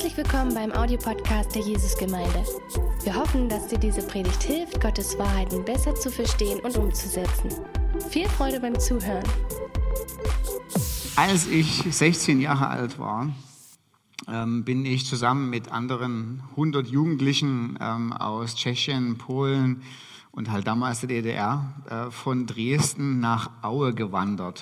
Herzlich willkommen beim Audiopodcast der Jesusgemeinde. Wir hoffen, dass dir diese Predigt hilft, Gottes Wahrheiten besser zu verstehen und umzusetzen. Viel Freude beim Zuhören. Als ich 16 Jahre alt war, bin ich zusammen mit anderen 100 Jugendlichen aus Tschechien, Polen und halt damals der DDR von Dresden nach Aue gewandert.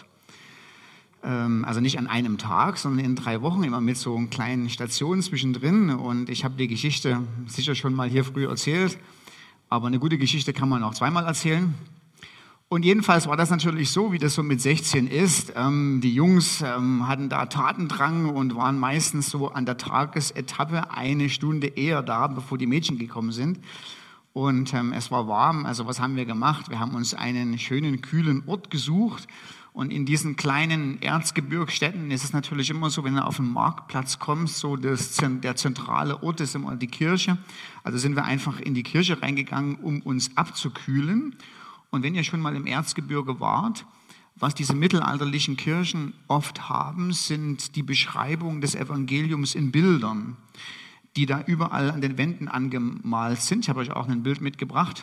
Also nicht an einem Tag, sondern in 3 Wochen, immer mit so kleinen Stationen zwischendrin. Und ich habe die Geschichte sicher schon mal hier früh erzählt, aber eine gute Geschichte kann man auch zweimal erzählen. Und jedenfalls war das natürlich so, wie das so mit 16 ist. Die Jungs hatten da Tatendrang und waren meistens so an der Tagesetappe 1 Stunde eher da, bevor die Mädchen gekommen sind. Und es war warm, also was haben wir gemacht? Wir haben uns einen schönen, kühlen Ort gesucht. Und in diesen kleinen Erzgebirgsstädten ist es natürlich immer so, wenn du auf den Marktplatz kommst, so der zentrale Ort ist immer die Kirche. Also sind wir einfach in die Kirche reingegangen, um uns abzukühlen. Und wenn ihr schon mal im Erzgebirge wart, was diese mittelalterlichen Kirchen oft haben, sind die Beschreibungen des Evangeliums in Bildern, die da überall an den Wänden angemalt sind. Ich habe euch auch ein Bild mitgebracht.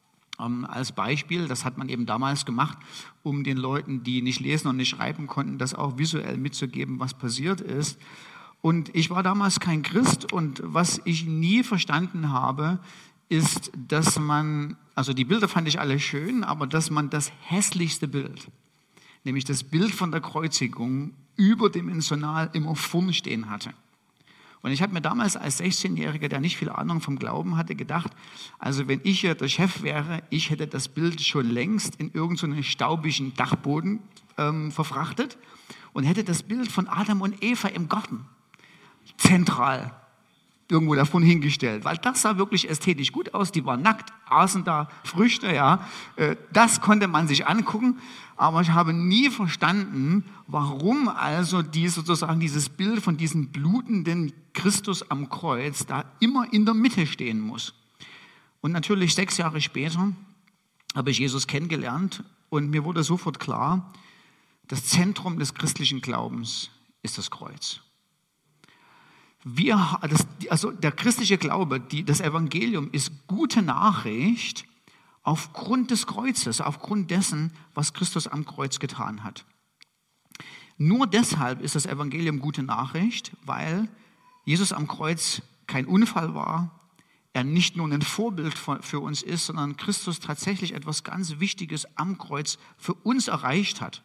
Als Beispiel, das hat man eben damals gemacht, um den Leuten, die nicht lesen und nicht schreiben konnten, das auch visuell mitzugeben, was passiert ist. Und ich war damals kein Christ und was ich nie verstanden habe, ist, dass man, also die Bilder fand ich alle schön, aber dass man das hässlichste Bild, nämlich das Bild von der Kreuzigung, überdimensional immer vorn stehen hatte. Und ich habe mir damals als 16-Jähriger, der nicht viel Ahnung vom Glauben hatte, gedacht, also wenn ich hier der Chef wäre, ich hätte das Bild schon längst in irgendeinen staubigen Dachboden verfrachtet und hätte das Bild von Adam und Eva im Garten zentral irgendwo davon hingestellt, weil das sah wirklich ästhetisch gut aus, die waren nackt, aßen da Früchte, ja, das konnte man sich angucken, aber ich habe nie verstanden, warum also dieses Bild von diesem blutenden Christus am Kreuz da immer in der Mitte stehen muss. Und natürlich 6 Jahre später habe ich Jesus kennengelernt und mir wurde sofort klar, das Zentrum des christlichen Glaubens ist das Kreuz. Der christliche Glaube, das Evangelium ist gute Nachricht aufgrund des Kreuzes, aufgrund dessen, was Christus am Kreuz getan hat. Nur deshalb ist das Evangelium gute Nachricht, weil Jesus am Kreuz kein Unfall war, er nicht nur ein Vorbild für uns ist, sondern Christus tatsächlich etwas ganz Wichtiges am Kreuz für uns erreicht hat.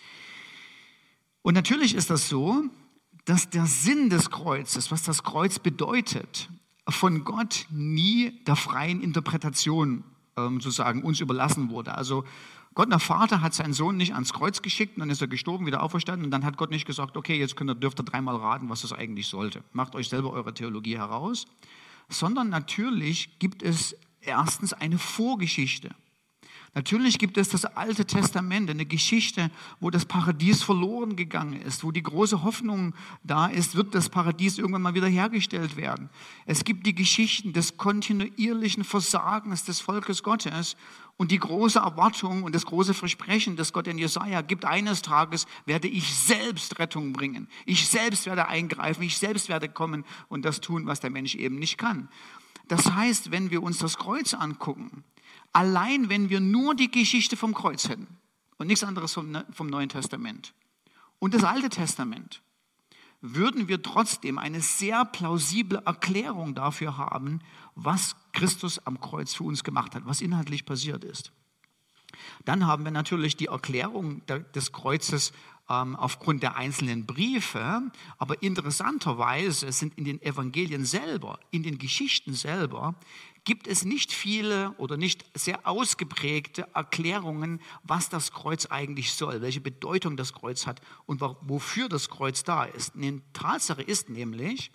Und natürlich ist das so, dass der Sinn des Kreuzes, was das Kreuz bedeutet, von Gott nie der freien Interpretation sozusagen uns überlassen wurde. Also Gott, der Vater, hat seinen Sohn nicht ans Kreuz geschickt und dann ist er gestorben, wieder auferstanden und dann hat Gott nicht gesagt, okay, jetzt dürft ihr 3-mal raten, was das eigentlich sollte. Macht euch selber eure Theologie heraus. Sondern natürlich gibt es erstens eine Vorgeschichte. Natürlich gibt es das Alte Testament, eine Geschichte, wo das Paradies verloren gegangen ist, wo die große Hoffnung da ist, wird das Paradies irgendwann mal wieder hergestellt werden. Es gibt die Geschichten des kontinuierlichen Versagens des Volkes Gottes und die große Erwartung und das große Versprechen, das Gott in Jesaja gibt, eines Tages werde ich selbst Rettung bringen. Ich selbst werde eingreifen, ich selbst werde kommen und das tun, was der Mensch eben nicht kann. Das heißt, wenn wir uns das Kreuz angucken, allein wenn wir nur die Geschichte vom Kreuz hätten und nichts anderes vom Neuen Testament und das Alte Testament, würden wir trotzdem eine sehr plausible Erklärung dafür haben, was Christus am Kreuz für uns gemacht hat, was inhaltlich passiert ist. Dann haben wir natürlich die Erklärung des Kreuzes aufgrund der einzelnen Briefe, aber interessanterweise sind in den Evangelien selber, in den Geschichten selber, gibt es nicht viele oder nicht sehr ausgeprägte Erklärungen, was das Kreuz eigentlich soll, welche Bedeutung das Kreuz hat und wofür das Kreuz da ist. Eine Tatsache ist nämlich,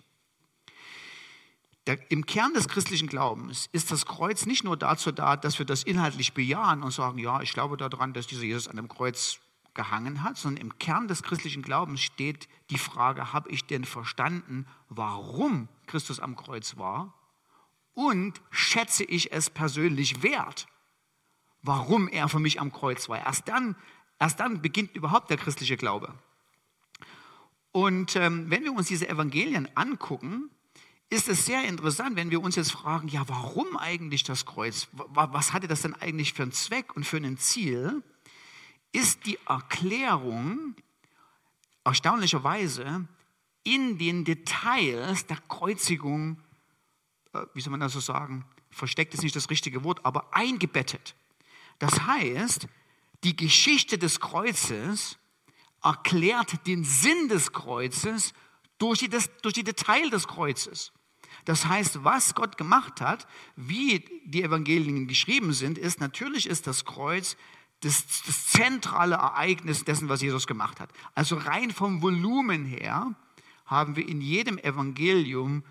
im Kern des christlichen Glaubens ist das Kreuz nicht nur dazu da, dass wir das inhaltlich bejahen und sagen, ja, ich glaube daran, dass dieser Jesus an dem Kreuz gehangen hat, sondern im Kern des christlichen Glaubens steht die Frage, habe ich denn verstanden, warum Christus am Kreuz war? Und schätze ich es persönlich wert, warum er für mich am Kreuz war. Erst dann beginnt überhaupt der christliche Glaube. Und wenn wir uns diese Evangelien angucken, ist es sehr interessant, wenn wir uns jetzt fragen, ja, warum eigentlich das Kreuz? Was hatte das denn eigentlich für einen Zweck und für ein Ziel? Ist die Erklärung erstaunlicherweise in den Details der Kreuzigung, wie soll man das so sagen, versteckt ist nicht das richtige Wort, aber eingebettet. Das heißt, die Geschichte des Kreuzes erklärt den Sinn des Kreuzes durch die Details des Kreuzes. Das heißt, was Gott gemacht hat, wie die Evangelien geschrieben sind, ist, natürlich ist das Kreuz das zentrale Ereignis dessen, was Jesus gemacht hat. Also rein vom Volumen her haben wir in jedem Evangelium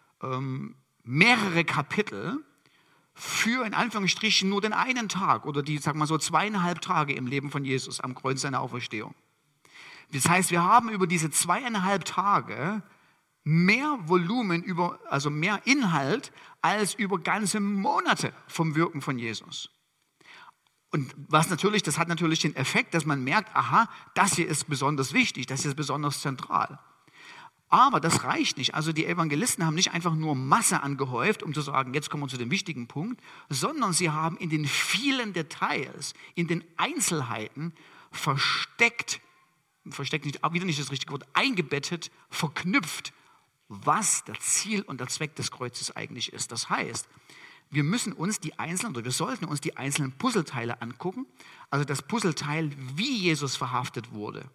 mehrere Kapitel für in Anführungsstrichen nur den einen Tag oder die, sagen wir so, 2,5 Tage im Leben von Jesus am Kreuz seiner Auferstehung. Das heißt, wir haben über diese 2,5 Tage mehr Volumen, also mehr Inhalt als über ganze Monate vom Wirken von Jesus. Und das hat natürlich den Effekt, dass man merkt, aha, das hier ist besonders wichtig, das hier ist besonders zentral. Aber das reicht nicht. Also die Evangelisten haben nicht einfach nur Masse angehäuft, um zu sagen, jetzt kommen wir zu dem wichtigen Punkt, sondern sie haben in den vielen Details, in den Einzelheiten versteckt nicht, wieder nicht das richtige Wort, eingebettet, verknüpft, was der Ziel und der Zweck des Kreuzes eigentlich ist. Das heißt, wir sollten uns die einzelnen Puzzleteile angucken, also das Puzzleteil, wie Jesus verhaftet wurde,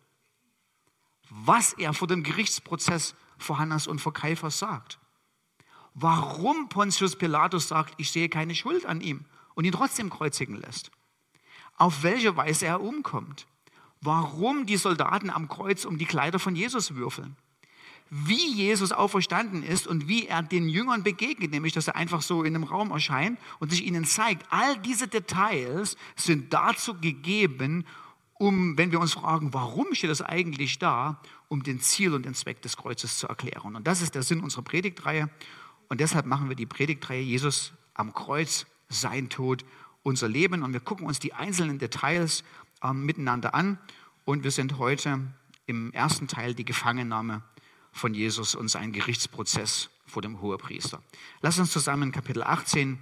was er vor dem Gerichtsprozess vor Hannas und vor Kaiphas sagt, warum Pontius Pilatus sagt, ich sehe keine Schuld an ihm und ihn trotzdem kreuzigen lässt, auf welche Weise er umkommt, warum die Soldaten am Kreuz um die Kleider von Jesus würfeln, wie Jesus auferstanden ist und wie er den Jüngern begegnet, nämlich dass er einfach so in einem Raum erscheint und sich ihnen zeigt. All diese Details sind dazu gegeben, wenn wir uns fragen, warum steht das eigentlich da, um den Ziel und den Zweck des Kreuzes zu erklären. Und das ist der Sinn unserer Predigtreihe. Und deshalb machen wir die Predigtreihe Jesus am Kreuz, sein Tod, unser Leben. Und wir gucken uns die einzelnen Details miteinander an. Und wir sind heute im ersten Teil die Gefangennahme von Jesus und sein Gerichtsprozess vor dem Hohepriester. Lass uns zusammen Kapitel 18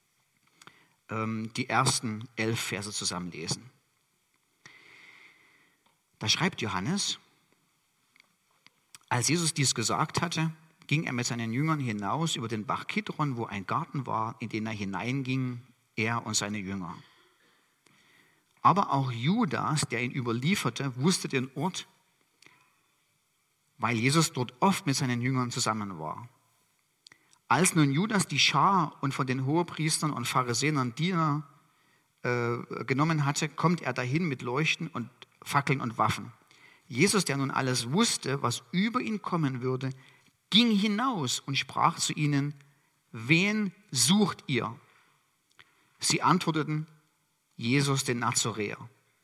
die ersten 11 Verse zusammen lesen. Da schreibt Johannes, als Jesus dies gesagt hatte, ging er mit seinen Jüngern hinaus über den Bach Kidron, wo ein Garten war, in den er hineinging, er und seine Jünger. Aber auch Judas, der ihn überlieferte, wusste den Ort, weil Jesus dort oft mit seinen Jüngern zusammen war. Als nun Judas die Schar und von den Hohepriestern und Pharisäern Diener genommen hatte, kommt er dahin mit Leuchten und Fackeln und Waffen. Jesus, der nun alles wusste, was über ihn kommen würde, ging hinaus und sprach zu ihnen, wen sucht ihr? Sie antworteten, Jesus den Nazoräer.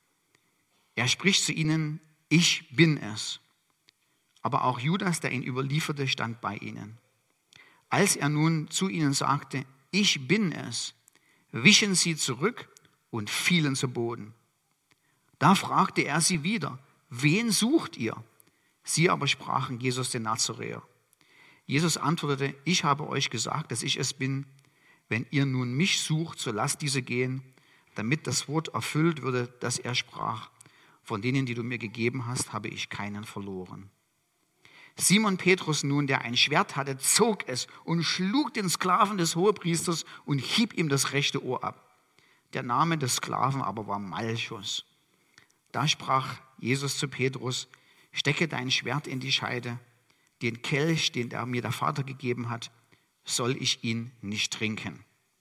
Er spricht zu ihnen, ich bin es. Aber auch Judas, der ihn überlieferte, stand bei ihnen. Als er nun zu ihnen sagte, ich bin es, wichen sie zurück und fielen zu Boden. Da fragte er sie wieder, wen sucht ihr? Sie aber sprachen, Jesus den Nazoräer. Jesus antwortete, ich habe euch gesagt, dass ich es bin. Wenn ihr nun mich sucht, so lasst diese gehen, damit das Wort erfüllt würde, das er sprach. Von denen, die du mir gegeben hast, habe ich keinen verloren. Simon Petrus nun, der ein Schwert hatte, zog es und schlug den Sklaven des Hohepriesters und hieb ihm das rechte Ohr ab. Der Name des Sklaven aber war Malchus. Da sprach Jesus zu Petrus, stecke dein Schwert in die Scheide, den Kelch, den mir der Vater gegeben hat, soll ich ihn nicht trinken.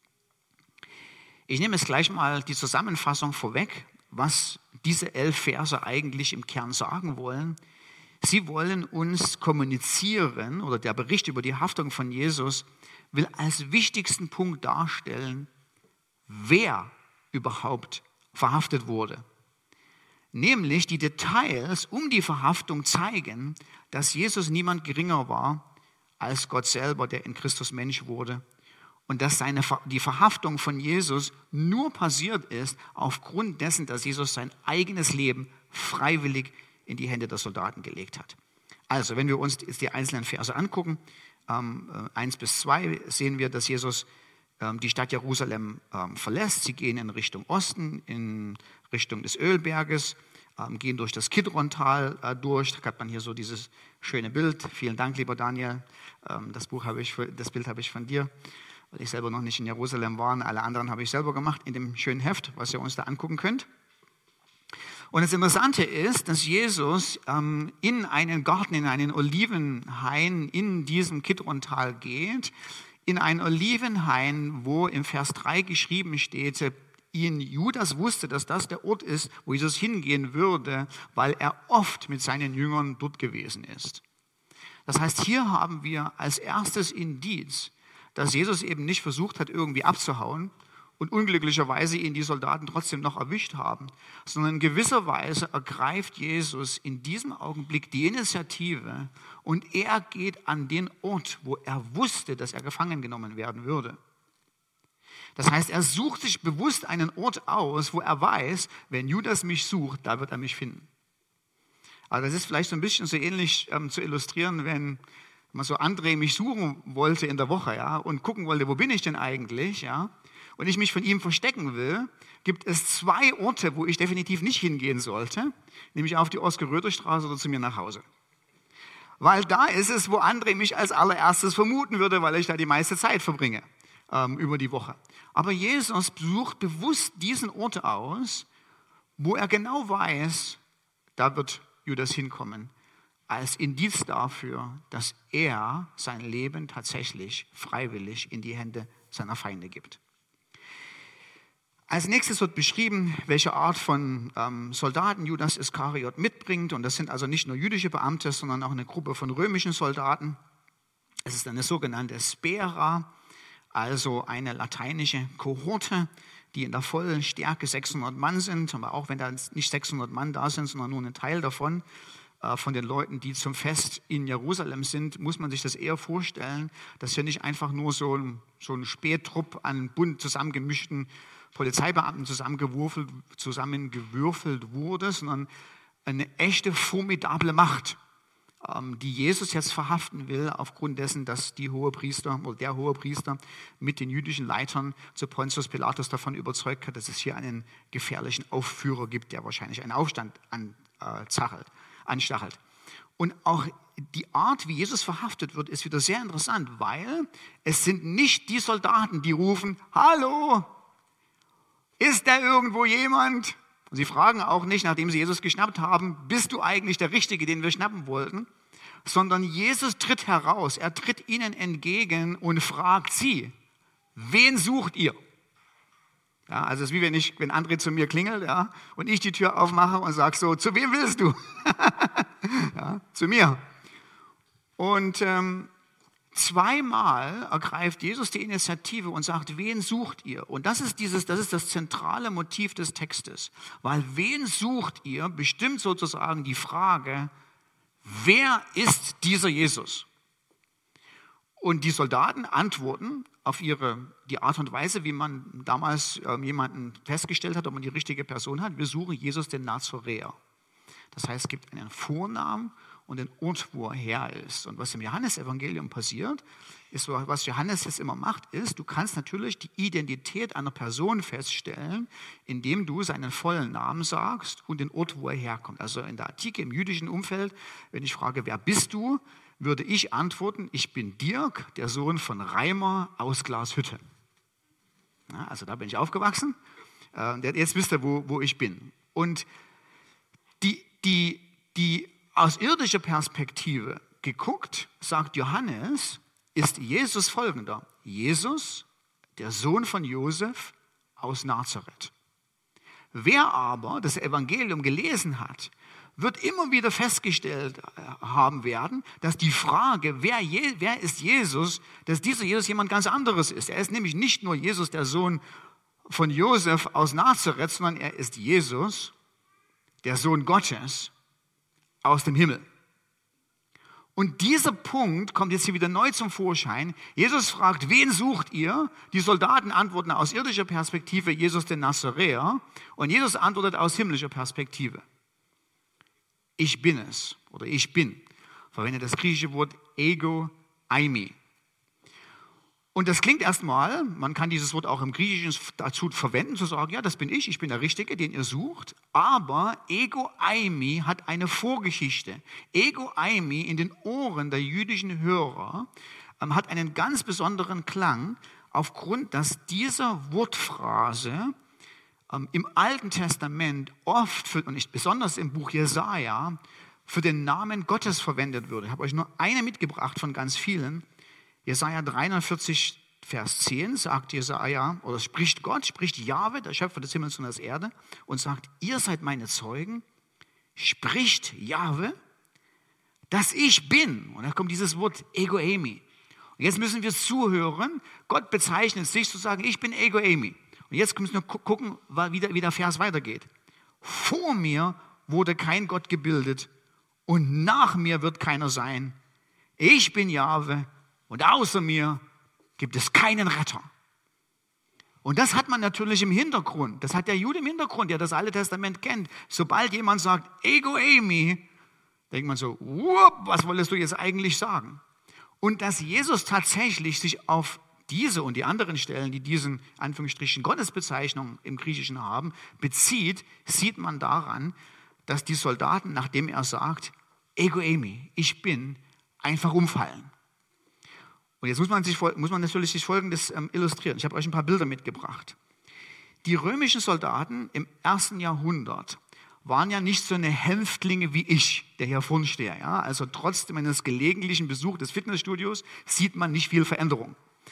Ich nehme jetzt gleich mal die Zusammenfassung vorweg, was diese 11 Verse eigentlich im Kern sagen wollen. Sie wollen uns kommunizieren, oder der Bericht über die Haftung von Jesus will als wichtigsten Punkt darstellen, wer überhaupt verhaftet wurde. Nämlich die Details um die Verhaftung zeigen, dass Jesus niemand geringer war als Gott selber, der in Christus Mensch wurde. Und dass die Verhaftung von Jesus nur passiert ist aufgrund dessen, dass Jesus sein eigenes Leben freiwillig in die Hände der Soldaten gelegt hat. Also, wenn wir uns die einzelnen Verse angucken, 1-2 sehen wir, dass Jesus die Stadt Jerusalem verlässt. Sie gehen in Richtung Osten, in Richtung des Ölberges, gehen durch das Kidron-Tal durch. Da hat man hier so dieses schöne Bild. Vielen Dank, lieber Daniel. Das Bild habe ich von dir, weil ich selber noch nicht in Jerusalem war. Alle anderen habe ich selber gemacht in dem schönen Heft, was ihr uns da angucken könnt. Und das Interessante ist, dass Jesus in einen Garten, in einen Olivenhain in diesem Kidron-Tal geht, in einen Olivenhain, wo im Vers 3 geschrieben steht, Judas wusste, dass das der Ort ist, wo Jesus hingehen würde, weil er oft mit seinen Jüngern dort gewesen ist. Das heißt, hier haben wir als erstes Indiz, dass Jesus eben nicht versucht hat, irgendwie abzuhauen und unglücklicherweise ihn die Soldaten trotzdem noch erwischt haben, sondern in gewisser Weise ergreift Jesus in diesem Augenblick die Initiative und er geht an den Ort, wo er wusste, dass er gefangen genommen werden würde. Das heißt, er sucht sich bewusst einen Ort aus, wo er weiß, wenn Judas mich sucht, da wird er mich finden. Also das ist vielleicht so ein bisschen so ähnlich zu illustrieren, wenn man so André mich suchen wollte in der Woche, ja, und gucken wollte, wo bin ich denn eigentlich, ja, und ich mich von ihm verstecken will, gibt es 2 Orte, wo ich definitiv nicht hingehen sollte, nämlich auf die Oskar-Röther-Straße oder zu mir nach Hause. Weil da ist es, wo André mich als allererstes vermuten würde, weil ich da die meiste Zeit verbringe über die Woche. Aber Jesus sucht bewusst diesen Ort aus, wo er genau weiß, da wird Judas hinkommen, als Indiz dafür, dass er sein Leben tatsächlich freiwillig in die Hände seiner Feinde gibt. Als nächstes wird beschrieben, welche Art von Soldaten Judas Iskariot mitbringt. Und das sind also nicht nur jüdische Beamte, sondern auch eine Gruppe von römischen Soldaten. Es ist eine sogenannte Spera, also eine lateinische Kohorte, die in der vollen Stärke 600 Mann sind. Aber auch wenn da nicht 600 Mann da sind, sondern nur ein Teil davon, von den Leuten, die zum Fest in Jerusalem sind, muss man sich das eher vorstellen, dass hier nicht einfach nur so ein Spähtrupp an bunt zusammengemischten Polizeibeamten zusammengewürfelt wurde, sondern eine echte formidable Macht, die Jesus jetzt verhaften will, aufgrund dessen, dass der Hohepriester mit den jüdischen Leitern zu Pontius Pilatus davon überzeugt hat, dass es hier einen gefährlichen Aufführer gibt, der wahrscheinlich einen Aufstand anstachelt. Und auch die Art, wie Jesus verhaftet wird, ist wieder sehr interessant, weil es sind nicht die Soldaten, die rufen, hallo, ist da irgendwo jemand? Und sie fragen auch nicht, nachdem sie Jesus geschnappt haben, bist du eigentlich der Richtige, den wir schnappen wollten? Sondern Jesus tritt heraus, er tritt ihnen entgegen und fragt sie, wen sucht ihr? Ja, also es ist wie wenn André zu mir klingelt, ja, und ich die Tür aufmache und sage so, zu wem willst du? Ja, zu mir. Und zweimal ergreift Jesus die Initiative und sagt, wen sucht ihr? Und das ist das zentrale Motiv des Textes. Weil wen sucht ihr, bestimmt sozusagen die Frage, wer ist dieser Jesus? Und die Soldaten antworten auf die Art und Weise, wie man damals jemanden festgestellt hat, ob man die richtige Person hat. Wir suchen Jesus den Nazoräer. Das heißt, es gibt einen Vornamen und den Ort, wo er her ist. Und was im Johannesevangelium passiert, ist, was Johannes jetzt immer macht, ist, du kannst natürlich die Identität einer Person feststellen, indem du seinen vollen Namen sagst und den Ort, wo er herkommt. Also in der Antike, im jüdischen Umfeld, wenn ich frage, wer bist du, würde ich antworten, ich bin Dirk, der Sohn von Reimer aus Glashütte. Ja, also da bin ich aufgewachsen. Jetzt wisst ihr, wo ich bin. Und die aus irdischer Perspektive geguckt, sagt Johannes, ist Jesus folgender. Jesus, der Sohn von Josef aus Nazareth. Wer aber das Evangelium gelesen hat, wird immer wieder festgestellt haben werden, dass die Frage, wer ist Jesus, dass dieser Jesus jemand ganz anderes ist. Er ist nämlich nicht nur Jesus, der Sohn von Josef aus Nazareth, sondern er ist Jesus, der Sohn Gottes aus dem Himmel. Und dieser Punkt kommt jetzt hier wieder neu zum Vorschein. Jesus fragt, wen sucht ihr? Die Soldaten antworten aus irdischer Perspektive, Jesus den Nazoräer. Und Jesus antwortet aus himmlischer Perspektive. Ich bin es oder ich bin. Verwendet das griechische Wort ego eimi. Und das klingt erstmal, man kann dieses Wort auch im Griechischen dazu verwenden, zu sagen, ja, das bin ich bin der Richtige, den ihr sucht. Aber ego eimi hat eine Vorgeschichte. Ego eimi in den Ohren der jüdischen Hörer hat einen ganz besonderen Klang, aufgrund, dass diese Wortphrase im Alten Testament oft, und besonders im Buch Jesaja, für den Namen Gottes verwendet würde. Ich habe euch nur eine mitgebracht von ganz vielen. Jesaja 43, Vers 10 sagt Jesaja, oder spricht Gott, spricht Jahwe, der Schöpfer des Himmels und der Erde, und sagt, ihr seid meine Zeugen, spricht Jahwe, dass ich bin. Und da kommt dieses Wort ego eimi. Und jetzt müssen wir zuhören, Gott bezeichnet sich zu sagen, ich bin ego eimi. Und jetzt müssen wir gucken, wie der Vers weitergeht. Vor mir wurde kein Gott gebildet und nach mir wird keiner sein. Ich bin Jahwe und außer mir gibt es keinen Retter. Und das hat man natürlich im Hintergrund. Das hat der Jude im Hintergrund, der das Alte Testament kennt. Sobald jemand sagt, ego eimi, denkt man so, was wolltest du jetzt eigentlich sagen? Und dass Jesus tatsächlich sich auf diese und die anderen Stellen, die diesen Anführungsstrichen Gottesbezeichnung im Griechischen haben, bezieht, sieht man daran, dass die Soldaten, nachdem er sagt, ego eimi, ich bin, einfach umfallen. Und jetzt muss man natürlich sich Folgendes illustrieren. Ich habe euch ein paar Bilder mitgebracht. Die römischen Soldaten im 1. Jahrhundert waren ja nicht so eine Hänftlinge wie ich, der hier vorne stehe. Ja? Also trotz meines gelegentlichen Besuchs des Fitnessstudios sieht man nicht viel Veränderung.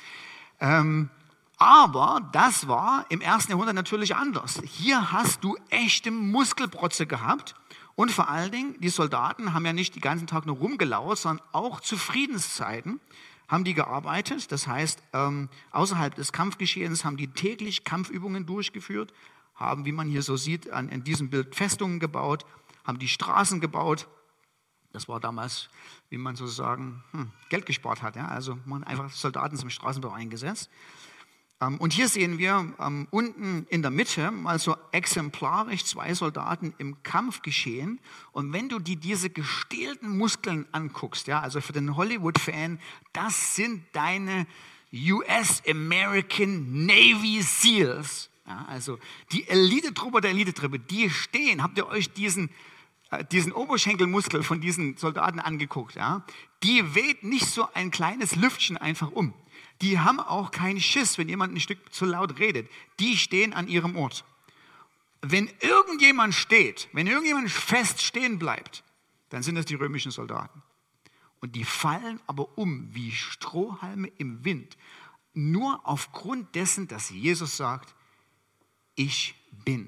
Aber das war im 1. Jahrhundert natürlich anders. Hier hast du echte Muskelprotze gehabt und vor allen Dingen, die Soldaten haben ja nicht den ganzen Tag nur rumgelauert, sondern auch zu Friedenszeiten haben die gearbeitet. Das heißt, außerhalb des Kampfgeschehens haben die täglich Kampfübungen durchgeführt, haben, wie man hier so sieht, in diesem Bild Festungen gebaut, haben die Straßen gebaut. Das war damals, wie man so sagen, Geld gespart hat. Ja? Also man hat einfach Soldaten zum Straßenbau eingesetzt. Und hier sehen wir unten in der Mitte mal so exemplarisch 2 Soldaten im Kampfgeschehen. Und wenn du diese gestählten Muskeln anguckst, ja, also für den Hollywood-Fan, das sind deine US American Navy Seals. Ja, also die Elitetruppe der Elitetruppe, die stehen. Habt ihr euch diesen Oberschenkelmuskel von diesen Soldaten angeguckt? Ja? Die weht nicht so ein kleines Lüftchen einfach um. Die haben auch keinen Schiss, wenn jemand ein Stück zu laut redet. Die stehen an ihrem Ort. Wenn irgendjemand fest stehen bleibt, dann sind es die römischen Soldaten. Und die fallen aber um wie Strohhalme im Wind. Nur aufgrund dessen, dass Jesus sagt, ich bin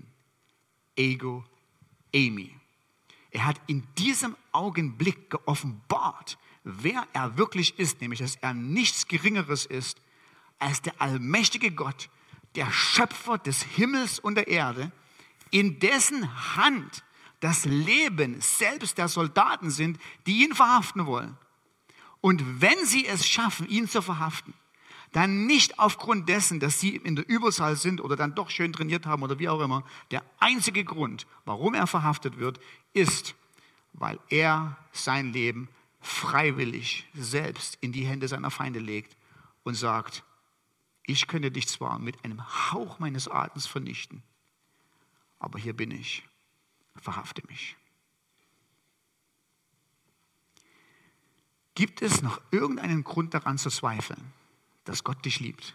ego eimi. Er hat in diesem Augenblick geoffenbart, wer er wirklich ist, nämlich dass er nichts Geringeres ist als der allmächtige Gott, der Schöpfer des Himmels und der Erde, in dessen Hand das Leben selbst der Soldaten sind, die ihn verhaften wollen. Und wenn sie es schaffen, ihn zu verhaften, dann nicht aufgrund dessen, dass sie in der Überzahl sind oder dann doch schön trainiert haben oder wie auch immer. Der einzige Grund, warum er verhaftet wird, ist, weil er sein Leben freiwillig selbst in die Hände seiner Feinde legt und sagt, ich könnte dich zwar mit einem Hauch meines Atems vernichten, aber hier bin ich, verhafte mich. Gibt es noch irgendeinen Grund daran zu zweifeln, dass Gott dich liebt?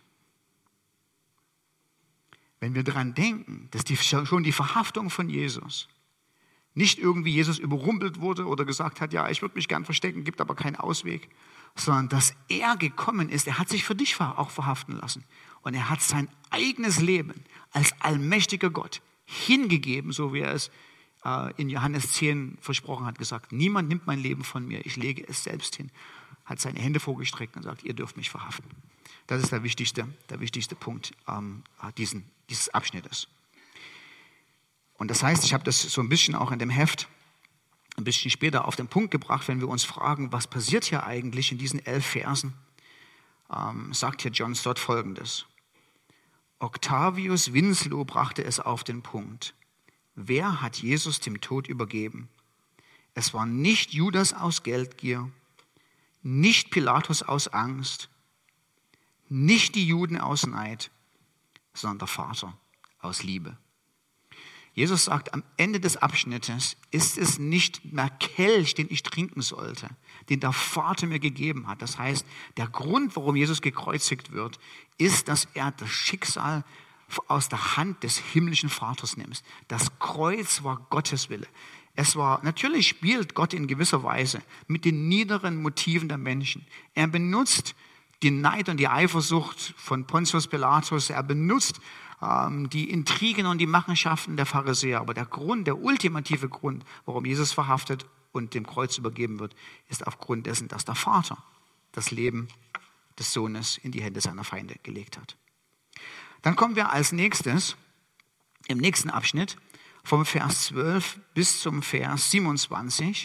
Wenn wir daran denken, dass schon die Verhaftung von Jesus nicht irgendwie Jesus überrumpelt wurde oder gesagt hat, ja, ich würde mich gern verstecken, gibt aber keinen Ausweg, sondern dass er gekommen ist, er hat sich für dich auch verhaften lassen und er hat sein eigenes Leben als allmächtiger Gott hingegeben, so wie er es in Johannes 10 versprochen hat, gesagt, niemand nimmt mein Leben von mir, ich lege es selbst hin, hat seine Hände vorgestreckt und sagt, ihr dürft mich verhaften. Das ist der wichtigste Punkt dieses Abschnittes. Und das heißt, ich habe das so ein bisschen auch in dem Heft ein bisschen später auf den Punkt gebracht, wenn wir uns fragen, was passiert hier eigentlich in diesen 11 Versen, sagt hier John Stott Folgendes. Octavius Winslow brachte es auf den Punkt. Wer hat Jesus dem Tod übergeben? Es war nicht Judas aus Geldgier. nicht Pilatus aus Angst, nicht die Juden aus Neid, sondern der Vater aus Liebe. Jesus sagt am Ende des Abschnittes, ist es nicht mehr Kelch, den ich trinken sollte, den der Vater mir gegeben hat. Das heißt, der Grund, warum Jesus gekreuzigt wird, ist, dass er das Schicksal aus der Hand des himmlischen Vaters nimmt. Das Kreuz war Gottes Wille. Natürlich spielt Gott in gewisser Weise mit den niederen Motiven der Menschen. Er benutzt die Neid und die Eifersucht von Pontius Pilatus. Er benutzt die Intrigen und die Machenschaften der Pharisäer. Aber der ultimative Grund, warum Jesus verhaftet und dem Kreuz übergeben wird, ist aufgrund dessen, dass der Vater das Leben des Sohnes in die Hände seiner Feinde gelegt hat. Dann kommen wir als nächstes, im nächsten Abschnitt, vom Vers 12 bis zum Vers 27,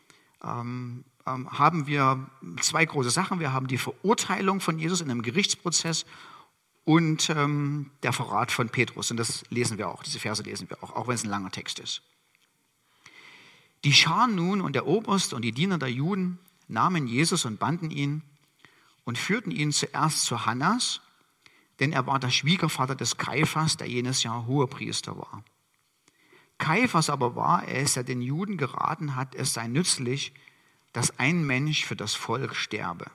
haben wir zwei große Sachen. Wir haben die Verurteilung von Jesus in einem Gerichtsprozess und der Verrat von Petrus. Und das lesen wir auch, diese Verse lesen wir auch wenn es ein langer Text ist. Die Schar nun und der Oberste und die Diener der Juden nahmen Jesus und banden ihn und führten ihn zuerst zu Hannas, denn er war der Schwiegervater des Kaiphas, der jenes Jahr Hohepriester war. Kaiphas aber war es, der den Juden geraten hat, es sei nützlich, dass ein Mensch für das Volk sterbe.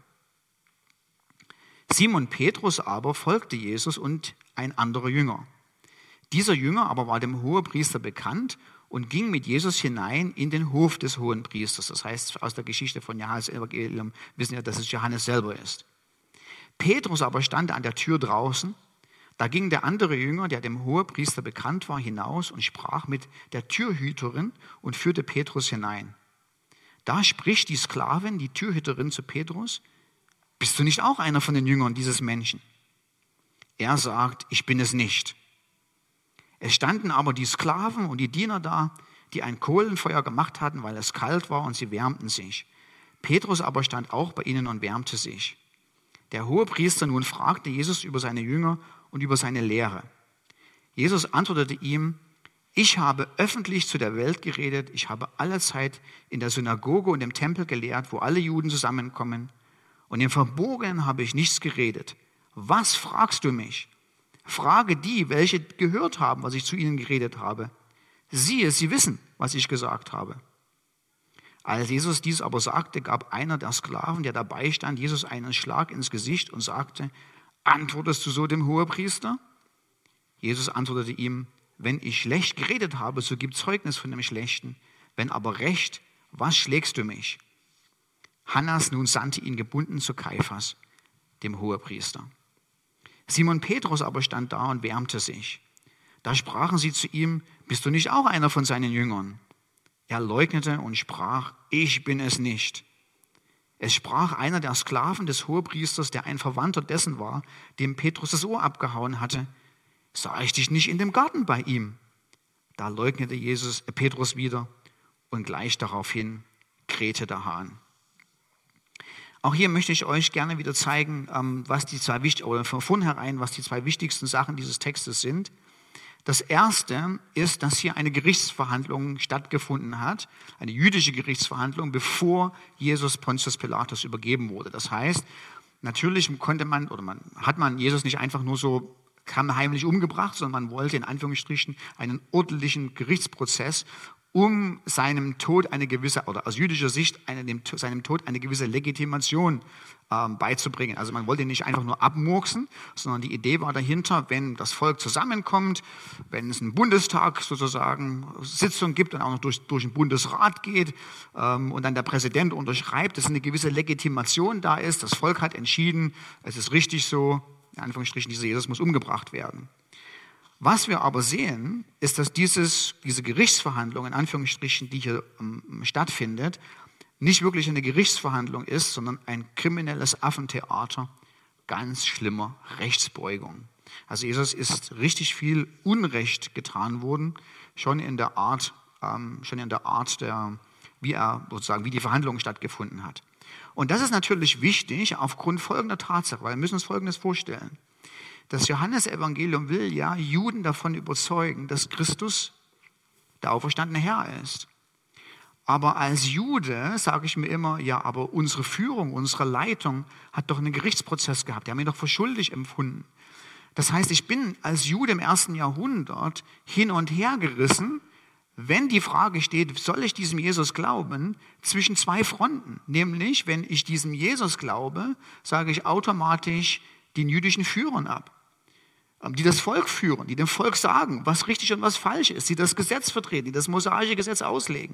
Simon Petrus aber folgte Jesus und ein anderer Jünger. Dieser Jünger aber war dem Hohepriester bekannt und ging mit Jesus hinein in den Hof des Hohenpriesters. Das heißt, aus der Geschichte von Johannes Evangelium wissen wir, dass es Johannes selber ist. Petrus aber stand an der Tür draußen. Da ging der andere Jünger, der dem Hohepriester bekannt war, hinaus und sprach mit der Türhüterin und führte Petrus hinein. Da spricht die Sklavin, die Türhüterin, zu Petrus: Bist du nicht auch einer von den Jüngern dieses Menschen? Er sagt: Ich bin es nicht. Es standen aber die Sklaven und die Diener da, die ein Kohlenfeuer gemacht hatten, weil es kalt war, und sie wärmten sich. Petrus aber stand auch bei ihnen und wärmte sich. Der Hohepriester nun fragte Jesus über seine Jünger und über seine Lehre. Jesus antwortete ihm: Ich habe öffentlich zu der Welt geredet, ich habe allezeit in der Synagoge und im Tempel gelehrt, wo alle Juden zusammenkommen, und im Verborgenen habe ich nichts geredet. Was fragst du mich? Frage die, welche gehört haben, was ich zu ihnen geredet habe. Siehe, sie wissen, was ich gesagt habe. Als Jesus dies aber sagte, gab einer der Sklaven, der dabei stand, Jesus einen Schlag ins Gesicht und sagte: Antwortest du so dem Hohepriester? Jesus antwortete ihm: Wenn ich schlecht geredet habe, so gib Zeugnis von dem Schlechten. Wenn aber recht, was schlägst du mich? Hannas nun sandte ihn gebunden zu Kaiphas, dem Hohepriester. Simon Petrus aber stand da und wärmte sich. Da sprachen sie zu ihm: Bist du nicht auch einer von seinen Jüngern? Er leugnete und sprach: Ich bin es nicht. Es sprach einer der Sklaven des Hohepriesters, der ein Verwandter dessen war, dem Petrus das Ohr abgehauen hatte: Sah ich dich nicht in dem Garten bei ihm? Da leugnete Petrus wieder, und gleich daraufhin krähte der Hahn. Auch hier möchte ich euch gerne wieder zeigen, was die zwei wichtigsten Sachen dieses Textes sind. Das erste ist, dass hier eine Gerichtsverhandlung stattgefunden hat, eine jüdische Gerichtsverhandlung, bevor Jesus Pontius Pilatus übergeben wurde. Das heißt, natürlich hat man Jesus nicht einfach nur so heimlich umgebracht, sondern man wollte in Anführungsstrichen einen ordentlichen Gerichtsprozess, um seinem Tod aus jüdischer Sicht seinem Tod eine gewisse Legitimation beizubringen. Also man wollte ihn nicht einfach nur abmurksen, sondern die Idee war dahinter, wenn das Volk zusammenkommt, wenn es einen Bundestag sozusagen Sitzung gibt und auch noch durch den Bundesrat geht und dann der Präsident unterschreibt, dass eine gewisse Legitimation da ist. Das Volk hat entschieden, es ist richtig so, in Anführungsstrichen, dieser Jesus muss umgebracht werden. Was wir aber sehen, ist, dass diese Gerichtsverhandlung, in Anführungsstrichen, die hier stattfindet, nicht wirklich eine Gerichtsverhandlung ist, sondern ein kriminelles Affentheater ganz schlimmer Rechtsbeugung. Also Jesus ist richtig viel Unrecht getan worden, schon in der Art, wie die Verhandlung stattgefunden hat. Und das ist natürlich wichtig aufgrund folgender Tatsache, weil wir müssen uns Folgendes vorstellen. Das Johannesevangelium will ja Juden davon überzeugen, dass Christus der auferstandene Herr ist. Aber als Jude sage ich mir immer, ja, aber unsere Führung, unsere Leitung hat doch einen Gerichtsprozess gehabt. Die haben ihn doch für schuldig empfunden. Das heißt, ich bin als Jude im 1. Jahrhundert hin und her gerissen, wenn die Frage steht, soll ich diesem Jesus glauben, zwischen zwei Fronten. Nämlich, wenn ich diesem Jesus glaube, sage ich automatisch den jüdischen Führern ab, die das Volk führen, die dem Volk sagen, was richtig und was falsch ist, die das Gesetz vertreten, die das mosaische Gesetz auslegen.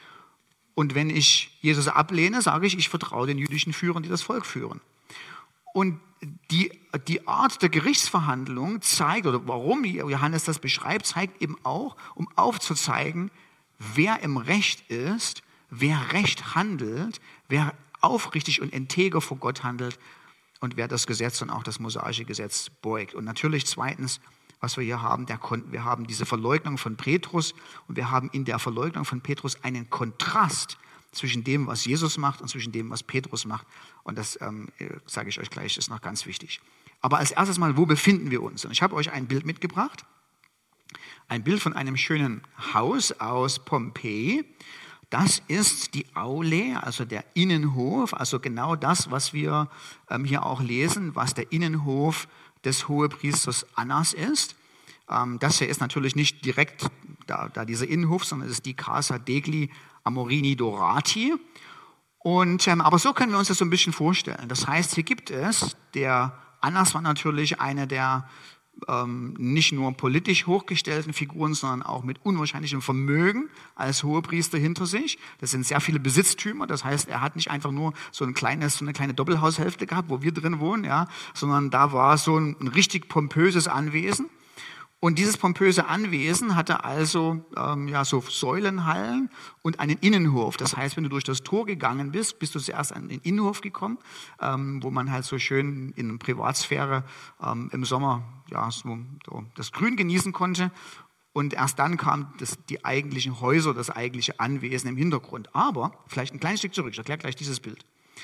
Und wenn ich Jesus ablehne, sage ich, ich vertraue den jüdischen Führern, die das Volk führen. Und die Art der Gerichtsverhandlung zeigt, oder warum Johannes das beschreibt, zeigt eben auch, um aufzuzeigen, wer im Recht ist, wer Recht handelt, wer aufrichtig und integer vor Gott handelt und wer das Gesetz und auch das mosaische Gesetz beugt. Und natürlich zweitens, was wir hier haben, wir haben diese Verleugnung von Petrus und wir haben in der Verleugnung von Petrus einen Kontrast zwischen dem, was Jesus macht und zwischen dem, was Petrus macht. Und das sage ich euch gleich, ist noch ganz wichtig. Aber als erstes mal, wo befinden wir uns? Und ich habe euch ein Bild mitgebracht. Ein Bild von einem schönen Haus aus Pompeji. Das ist die Aule, also der Innenhof, also genau das, was wir hier auch lesen, was der Innenhof des Hohepriesters Annas ist. Das hier ist natürlich nicht direkt da dieser Innenhof, sondern es ist die Casa degli Amorini Dorati. Aber so können wir uns das so ein bisschen vorstellen. Das heißt, hier gibt es, der Annas war natürlich eine der nicht nur politisch hochgestellten Figuren, sondern auch mit unwahrscheinlichem Vermögen als Hohepriester hinter sich. Das sind sehr viele Besitztümer, das heißt, er hat nicht einfach nur so eine kleine Doppelhaushälfte gehabt, wo wir drin wohnen, ja, sondern da war so ein richtig pompöses Anwesen. Und dieses pompöse Anwesen hatte also so Säulenhallen und einen Innenhof. Das heißt, wenn du durch das Tor gegangen bist, bist du zuerst an den Innenhof gekommen, wo man halt so schön in Privatsphäre im Sommer so das Grün genießen konnte. Und erst dann kamen die eigentlichen Häuser, das eigentliche Anwesen im Hintergrund. Aber vielleicht ein kleines Stück zurück, ich erkläre gleich dieses Bild.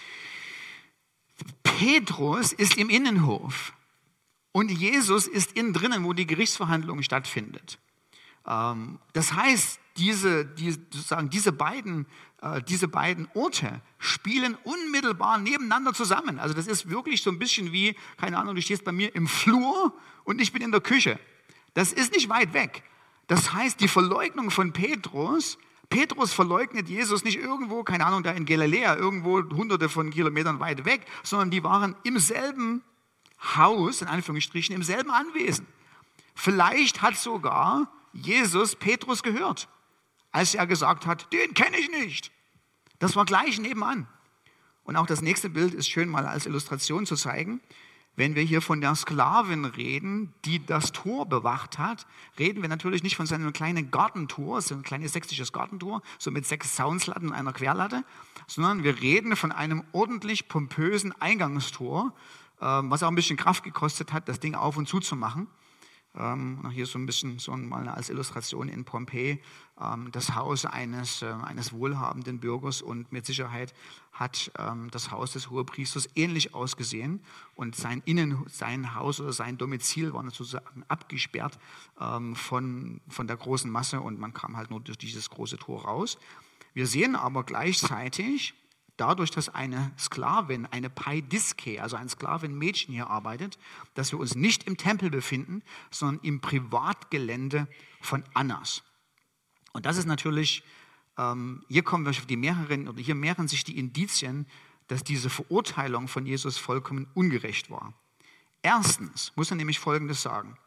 Petrus ist im Innenhof. Und Jesus ist innen drinnen, wo die Gerichtsverhandlung stattfindet. Das heißt, diese beiden Orte spielen unmittelbar nebeneinander zusammen. Also das ist wirklich so ein bisschen wie, keine Ahnung, du stehst bei mir im Flur und ich bin in der Küche. Das ist nicht weit weg. Das heißt, die Verleugnung von Petrus verleugnet Jesus nicht irgendwo, keine Ahnung, da in Galiläa, irgendwo hunderte von Kilometern weit weg, sondern die waren im selben Haus, in Anführungsstrichen, im selben Anwesen. Vielleicht hat sogar Jesus Petrus gehört, als er gesagt hat, den kenne ich nicht. Das war gleich nebenan. Und auch das nächste Bild ist schön mal als Illustration zu zeigen. Wenn wir hier von der Sklavin reden, die das Tor bewacht hat, reden wir natürlich nicht von so einem kleinen Gartentor, so ein kleines sächsisches Gartentor, so mit 6 Zaunslatten und einer Querlatte, sondern wir reden von einem ordentlich pompösen Eingangstor, was auch ein bisschen Kraft gekostet hat, das Ding auf und zu machen. Hier so ein bisschen mal als Illustration in Pompeji, das Haus eines wohlhabenden Bürgers, und mit Sicherheit hat das Haus des Hohepriesters ähnlich ausgesehen und sein Haus oder sein Domizil war sozusagen abgesperrt von der großen Masse und man kam halt nur durch dieses große Tor raus. Wir sehen aber gleichzeitig, dadurch, dass eine Sklavin, eine Paidiske, also ein Sklavenmädchen hier arbeitet, dass wir uns nicht im Tempel befinden, sondern im Privatgelände von Annas. Und das ist natürlich, hier kommen wir auf hier mehren sich die Indizien, dass diese Verurteilung von Jesus vollkommen ungerecht war. Erstens muss er nämlich Folgendes sagen.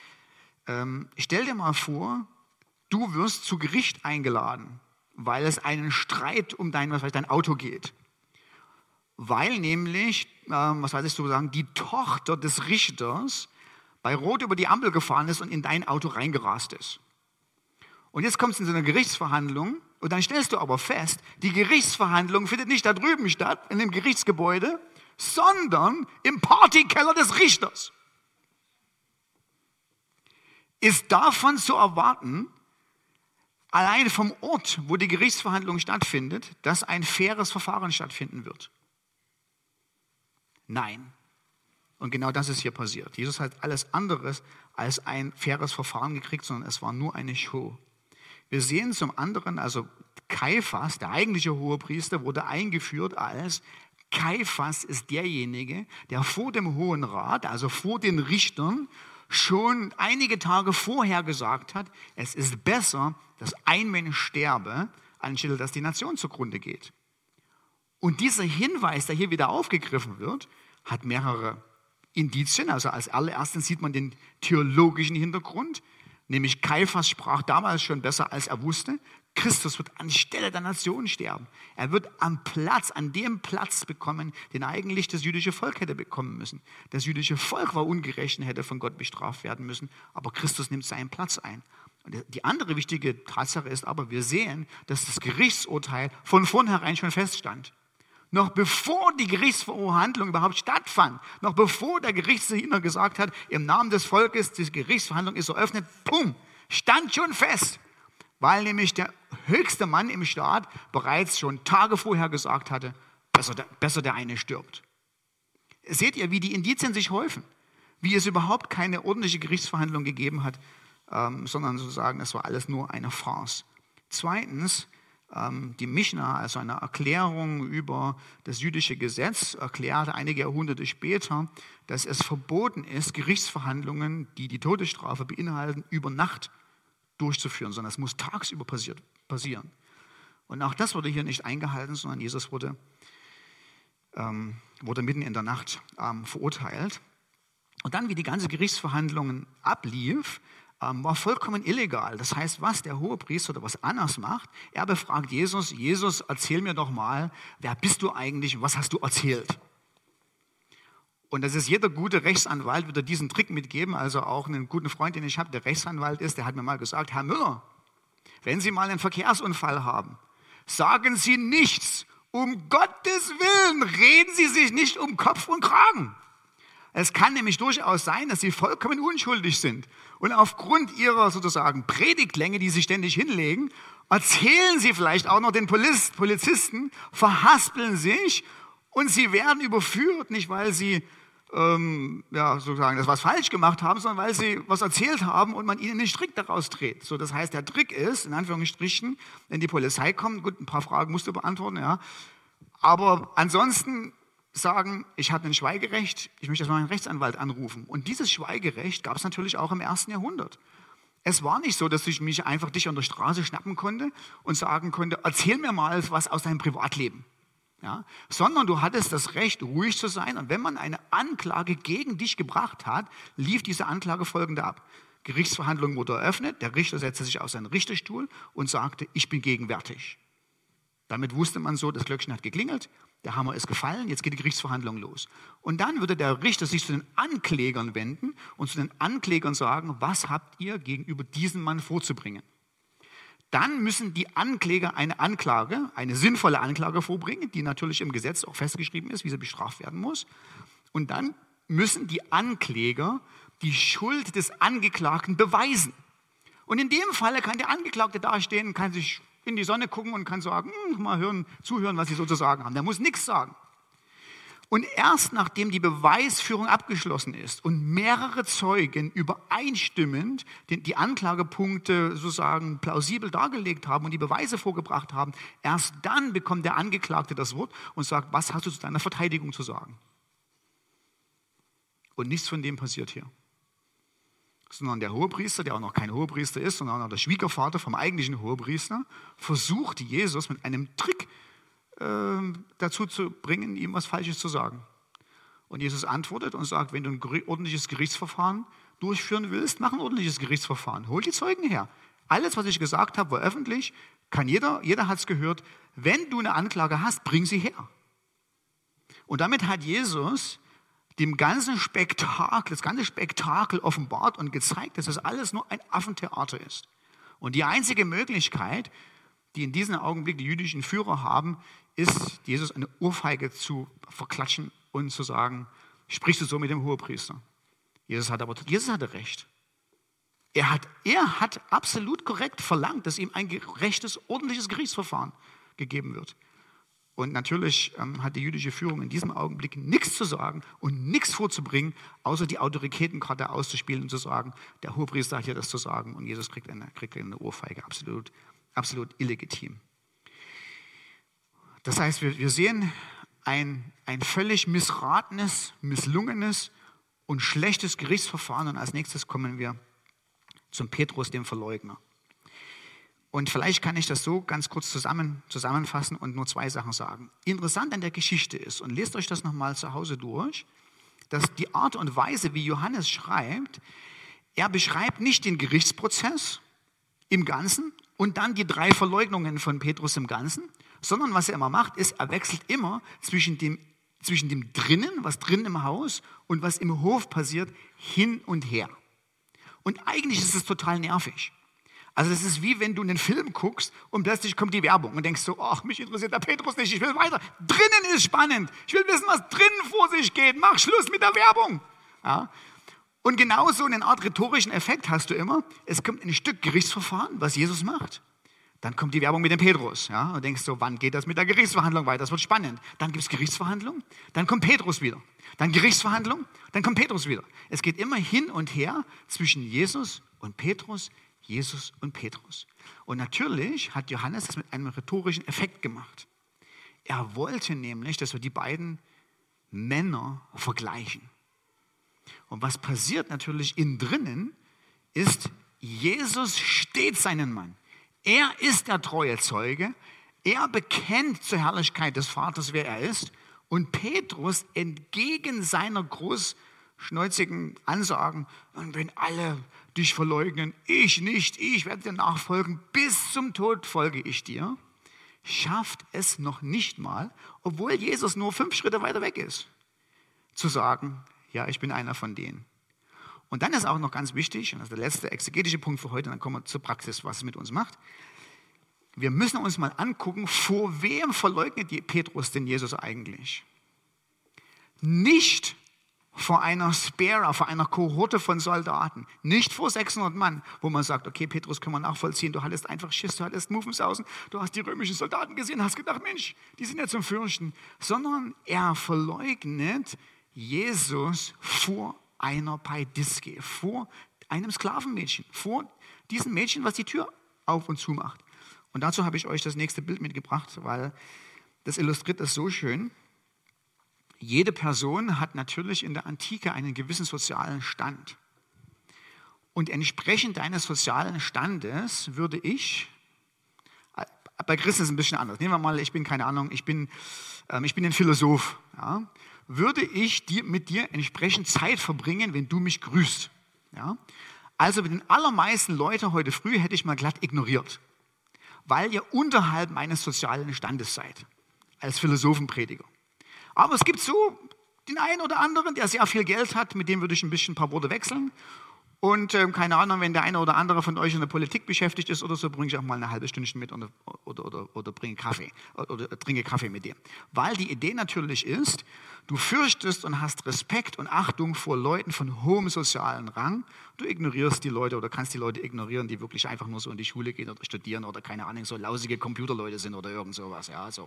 Stell dir mal vor, du wirst zu Gericht eingeladen, weil es einen Streit um dein Auto geht. Weil nämlich, die Tochter des Richters bei Rot über die Ampel gefahren ist und in dein Auto reingerast ist. Und jetzt kommst du in so eine Gerichtsverhandlung und dann stellst du aber fest, die Gerichtsverhandlung findet nicht da drüben statt, in dem Gerichtsgebäude, sondern im Partykeller des Richters. Ist davon zu erwarten, allein vom Ort, wo die Gerichtsverhandlung stattfindet, dass ein faires Verfahren stattfinden wird? Nein. Und genau das ist hier passiert. Jesus hat alles anderes als ein faires Verfahren gekriegt, sondern es war nur eine Show. Wir sehen zum anderen, also Kaiphas, der eigentliche Hohepriester, wurde eingeführt als Kaiphas ist derjenige, der vor dem Hohen Rat, also vor den Richtern, schon einige Tage vorher gesagt hat, es ist besser, dass ein Mensch sterbe, anstelle dass die Nation zugrunde geht. Und dieser Hinweis, der hier wieder aufgegriffen wird, hat mehrere Indizien. Also als allererstes sieht man den theologischen Hintergrund, nämlich Kaiphas sprach damals schon besser, als er wusste. Christus wird anstelle der Nation sterben. Er wird an dem Platz bekommen, den eigentlich das jüdische Volk hätte bekommen müssen. Das jüdische Volk war ungerecht und hätte von Gott bestraft werden müssen, aber Christus nimmt seinen Platz ein. Und die andere wichtige Tatsache ist aber, wir sehen, dass das Gerichtsurteil von vornherein schon feststand. Noch bevor die Gerichtsverhandlung überhaupt stattfand, noch bevor der Gerichtsdiener gesagt hat, im Namen des Volkes, die Gerichtsverhandlung ist eröffnet, pum, stand schon fest. Weil nämlich der höchste Mann im Staat bereits schon Tage vorher gesagt hatte, besser der eine stirbt. Seht ihr, wie die Indizien sich häufen? Wie es überhaupt keine ordentliche Gerichtsverhandlung gegeben hat, sondern sozusagen, es war alles nur eine Farce. Zweitens, die Mischna, also eine Erklärung über das jüdische Gesetz, erklärte einige Jahrhunderte später, dass es verboten ist, Gerichtsverhandlungen, die die Todesstrafe beinhalten, über Nacht durchzuführen, sondern es muss tagsüber passieren. Und auch das wurde hier nicht eingehalten, sondern Jesus wurde mitten in der Nacht verurteilt. Und dann, wie die ganze Gerichtsverhandlung ablief, war vollkommen illegal. Das heißt, was der Hohepriester oder was Annas macht, er befragt Jesus, Jesus, erzähl mir doch mal, wer bist du eigentlich und was hast du erzählt? Und das ist jeder gute Rechtsanwalt, wird er diesen Trick mitgeben. Also auch einen guten Freund, den ich habe, der Rechtsanwalt ist, der hat mir mal gesagt, Herr Müller, wenn Sie mal einen Verkehrsunfall haben, sagen Sie nichts. Um Gottes Willen, reden Sie sich nicht um Kopf und Kragen. Es kann nämlich durchaus sein, dass Sie vollkommen unschuldig sind. Und aufgrund Ihrer sozusagen Predigtlänge, die Sie ständig hinlegen, erzählen Sie vielleicht auch noch den Polizisten, verhaspeln sich und Sie werden überführt, nicht weil Sie sozusagen das was falsch gemacht haben, sondern weil sie was erzählt haben und man ihnen den Strick daraus dreht. So, das heißt, der Trick ist, in Anführungsstrichen, wenn die Polizei kommt, gut, ein paar Fragen musst du beantworten, ja, aber ansonsten sagen, ich habe ein Schweigerecht, ich möchte jetzt mal einen Rechtsanwalt anrufen. Und dieses Schweigerecht gab es natürlich auch im 1. Jahrhundert. Es war nicht so, dass ich mich einfach dich an der Straße schnappen konnte und sagen konnte, erzähl mir mal was aus deinem Privatleben. Ja, sondern du hattest das Recht, ruhig zu sein. Und wenn man eine Anklage gegen dich gebracht hat, lief diese Anklage folgende ab. Gerichtsverhandlung wurde eröffnet, der Richter setzte sich auf seinen Richterstuhl und sagte, ich bin gegenwärtig. Damit wusste man so, das Glöckchen hat geklingelt, der Hammer ist gefallen, jetzt geht die Gerichtsverhandlung los. Und dann würde der Richter sich zu den Anklägern wenden und zu den Anklägern sagen, was habt ihr gegenüber diesem Mann vorzubringen? Dann müssen die Ankläger eine sinnvolle Anklage vorbringen, die natürlich im Gesetz auch festgeschrieben ist, wie sie bestraft werden muss. Und dann müssen die Ankläger die Schuld des Angeklagten beweisen. Und in dem Falle kann der Angeklagte dastehen, kann sich in die Sonne gucken und kann sagen, mal zuhören, was sie so zu sagen haben. Der muss nichts sagen. Und erst nachdem die Beweisführung abgeschlossen ist und mehrere Zeugen übereinstimmend die Anklagepunkte sozusagen plausibel dargelegt haben und die Beweise vorgebracht haben, erst dann bekommt der Angeklagte das Wort und sagt, was hast du zu deiner Verteidigung zu sagen? Und nichts von dem passiert hier. Sondern der Hohepriester, der auch noch kein Hohepriester ist, sondern auch der Schwiegervater vom eigentlichen Hohepriester, versucht Jesus mit einem Trick dazu zu bringen, ihm was Falsches zu sagen. Und Jesus antwortet und sagt, wenn du ein ordentliches Gerichtsverfahren durchführen willst, mach ein ordentliches Gerichtsverfahren. Hol die Zeugen her. Alles, was ich gesagt habe, war öffentlich. Jeder hat es gehört. Wenn du eine Anklage hast, bring sie her. Und damit hat Jesus das ganze Spektakel offenbart und gezeigt, dass das alles nur ein Affentheater ist. Und die einzige Möglichkeit, die in diesem Augenblick die jüdischen Führer haben, ist, Jesus eine Ohrfeige zu verklatschen und zu sagen, sprichst du so mit dem Hohepriester? Jesus hatte recht. Er hat absolut korrekt verlangt, dass ihm ein gerechtes, ordentliches Gerichtsverfahren gegeben wird. Und natürlich hat die jüdische Führung in diesem Augenblick nichts zu sagen und nichts vorzubringen, außer die Autoritätenkarte auszuspielen und zu sagen, der Hohepriester hat hier das zu sagen und Jesus kriegt eine Ohrfeige. Absolut illegitim. Das heißt, wir sehen ein völlig missratenes, misslungenes und schlechtes Gerichtsverfahren. Und als nächstes kommen wir zum Petrus, dem Verleugner. Und vielleicht kann ich das so ganz kurz zusammenfassen und nur 2 Sachen sagen. Interessant an der Geschichte ist, und lest euch das nochmal zu Hause durch, dass die Art und Weise, wie Johannes schreibt, er beschreibt nicht den Gerichtsprozess im Ganzen und dann die 3 Verleugnungen von Petrus im Ganzen, sondern was er immer macht, ist, er wechselt immer zwischen dem drinnen, was drinnen im Haus und was im Hof passiert, hin und her. Und eigentlich ist es total nervig. Also es ist wie wenn du einen Film guckst und plötzlich kommt die Werbung und denkst so, ach, mich interessiert der Petrus nicht, ich will weiter. Drinnen ist spannend, ich will wissen, was drinnen vor sich geht, mach Schluss mit der Werbung. Ja. Und genauso einen Art rhetorischen Effekt hast du immer, es kommt ein Stück Gerichtsverfahren, was Jesus macht. Dann kommt die Werbung mit dem Petrus. Ja, und denkst so, wann geht das mit der Gerichtsverhandlung weiter? Das wird spannend. Dann gibt es Gerichtsverhandlung, dann kommt Petrus wieder. Dann Gerichtsverhandlung, dann kommt Petrus wieder. Es geht immer hin und her zwischen Jesus und Petrus, Jesus und Petrus. Und natürlich hat Johannes das mit einem rhetorischen Effekt gemacht. Er wollte nämlich, dass wir die beiden Männer vergleichen. Und was passiert natürlich innen drinnen, ist, Jesus steht seinen Mann. Er ist der treue Zeuge. Er bekennt zur Herrlichkeit des Vaters, wer er ist. Und Petrus entgegen seiner großschnäuzigen Ansagen, und wenn alle dich verleugnen, ich nicht, ich werde dir nachfolgen, bis zum Tod folge ich dir, schafft es noch nicht mal, obwohl Jesus nur 5 Schritte weiter weg ist, zu sagen, ja, ich bin einer von denen. Und dann ist auch noch ganz wichtig, und das ist der letzte exegetische Punkt für heute, dann kommen wir zur Praxis, was es mit uns macht. Wir müssen uns mal angucken, vor wem verleugnet Petrus denn Jesus eigentlich? Nicht vor einer Spare, vor einer Kohorte von Soldaten, nicht vor 600 Mann, wo man sagt, okay, Petrus, können wir nachvollziehen, du hattest einfach Schiss, du hattest Muffensausen, du hast die römischen Soldaten gesehen, hast gedacht, Mensch, die sind ja zum Fürchten, sondern er verleugnet Jesus vor einer Paidiske, vor einem Sklavenmädchen, vor diesem Mädchen, was die Tür auf und zu macht. Und dazu habe ich euch das nächste Bild mitgebracht, weil das illustriert das so schön. Jede Person hat natürlich in der Antike einen gewissen sozialen Stand. Und entsprechend deines sozialen Standes würde ich, bei Christen ist es ein bisschen anders. Nehmen wir mal, ich bin ein Philosoph. Ja? Würde ich mit dir entsprechend Zeit verbringen, wenn du mich grüßt? Ja? Also mit den allermeisten Leuten heute früh hätte ich mal glatt ignoriert, weil ihr unterhalb meines sozialen Standes seid, als Philosophenprediger. Aber es gibt so den einen oder anderen, der sehr viel Geld hat, mit dem würde ich ein paar Worte wechseln. Und keine Ahnung, wenn der eine oder andere von euch in der Politik beschäftigt ist oder so, bringe ich auch mal eine halbe Stündchen mit oder bringe Kaffee oder trinke Kaffee mit dir. Weil die Idee natürlich ist, du fürchtest und hast Respekt und Achtung vor Leuten von hohem sozialen Rang. Du ignorierst die Leute oder kannst die Leute ignorieren, die wirklich einfach nur so in die Schule gehen oder studieren oder keine Ahnung, so lausige Computerleute sind oder irgend sowas. Ja, so.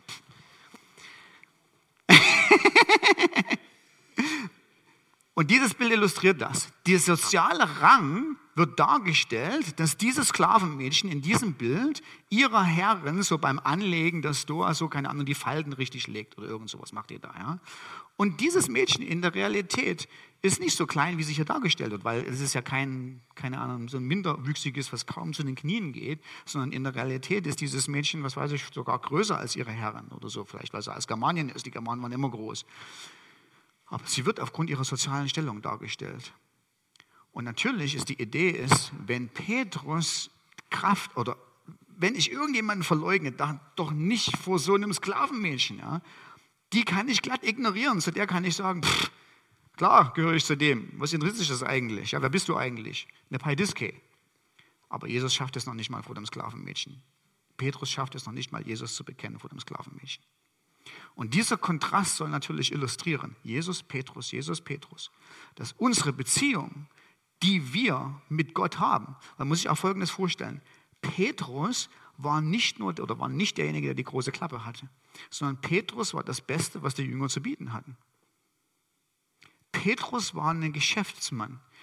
Und dieses Bild illustriert das. Der soziale Rang wird dargestellt, dass dieses Sklavenmädchen in diesem Bild ihrer Herrin so beim Anlegen der Stoa so, keine Ahnung, die Falten richtig legt oder irgend sowas macht ihr da. Ja? Und dieses Mädchen in der Realität ist nicht so klein, wie sich hier dargestellt wird, weil es ist ja keine Ahnung, so ein minderwüchsiges, was kaum zu den Knien geht, sondern in der Realität ist dieses Mädchen, was weiß ich, sogar größer als ihre Herrin oder so, vielleicht weil sie als Germanien ist, die Germanen waren immer groß. Aber sie wird aufgrund ihrer sozialen Stellung dargestellt. Und natürlich ist die Idee, wenn Petrus Kraft oder wenn ich irgendjemanden verleugne, dann doch nicht vor so einem Sklavenmädchen. Ja? Die kann ich glatt ignorieren. Zu der kann ich sagen, klar gehöre ich zu dem. Was interessiert dich das eigentlich? Ja, wer bist du eigentlich? Eine Paidiske. Aber Jesus schafft es noch nicht mal vor dem Sklavenmädchen. Petrus schafft es noch nicht mal, Jesus zu bekennen vor dem Sklavenmädchen. Und dieser Kontrast soll natürlich illustrieren, Jesus, Petrus, dass unsere Beziehung, die wir mit Gott haben, man muss sich auch Folgendes vorstellen, Petrus war nicht derjenige, der die große Klappe hatte, sondern Petrus war das Beste, was die Jünger zu bieten hatten. Petrus war ein Geschäftsmann.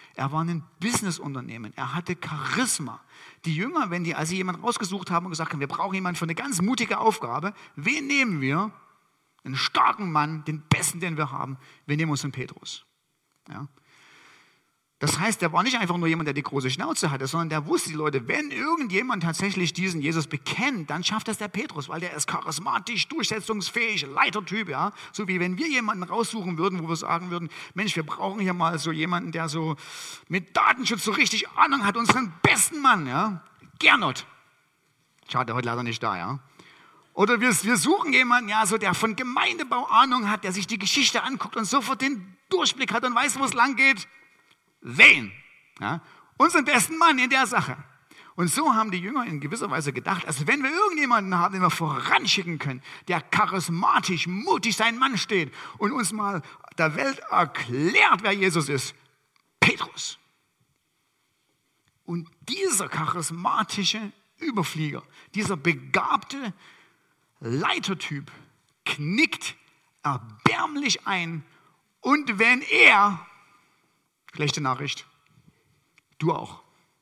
Er war ein Businessunternehmen. Er hatte Charisma. Die Jünger, als sie jemanden rausgesucht haben und gesagt haben, wir brauchen jemanden für eine ganz mutige Aufgabe, wen nehmen wir? Einen starken Mann, den besten, den wir haben. Wir nehmen uns den Petrus. Ja. Das heißt, der war nicht einfach nur jemand, der die große Schnauze hatte, sondern der wusste, die Leute, wenn irgendjemand tatsächlich diesen Jesus bekennt, dann schafft das der Petrus, weil der ist charismatisch, durchsetzungsfähig, Leitertyp, ja. So wie wenn wir jemanden raussuchen würden, wo wir sagen würden, Mensch, wir brauchen hier mal so jemanden, der so mit Datenschutz so richtig Ahnung hat, unseren besten Mann, ja. Gernot. Schade, heute leider nicht da, ja. Oder wir suchen jemanden, ja, so der von Gemeindebau Ahnung hat, der sich die Geschichte anguckt und sofort den Durchblick hat und weiß, wo es lang geht. Wen? Ja, unseren besten Mann in der Sache. Und so haben die Jünger in gewisser Weise gedacht, also wenn wir irgendjemanden haben, den wir voranschicken können, der charismatisch, mutig sein Mann steht und uns mal der Welt erklärt, wer Jesus ist, Petrus. Und dieser charismatische Überflieger, dieser begabte Leitertyp knickt erbärmlich ein und wenn er, schlechte Nachricht, du auch.